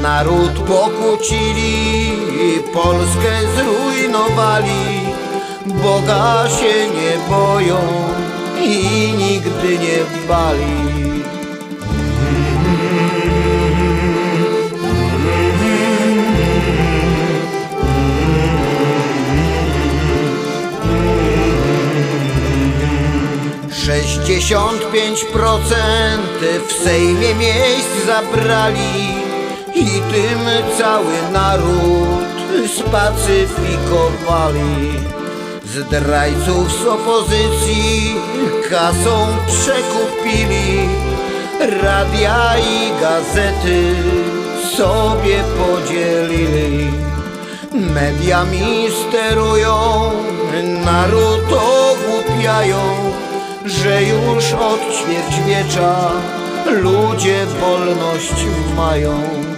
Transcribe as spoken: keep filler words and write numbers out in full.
naród pokłócili, Polskę zrujnowali. Boga się nie boją i nigdy nie bali. sześćdziesiąt pięć procent w Sejmie miejsc zabrali i tym cały naród spacyfikowali. Zdrajców z opozycji kasą przekupili, radia i gazety sobie podzielili. Mediami sterują, naród ogłupiają, że już od ćwierćwiecza ludzie wolność mają.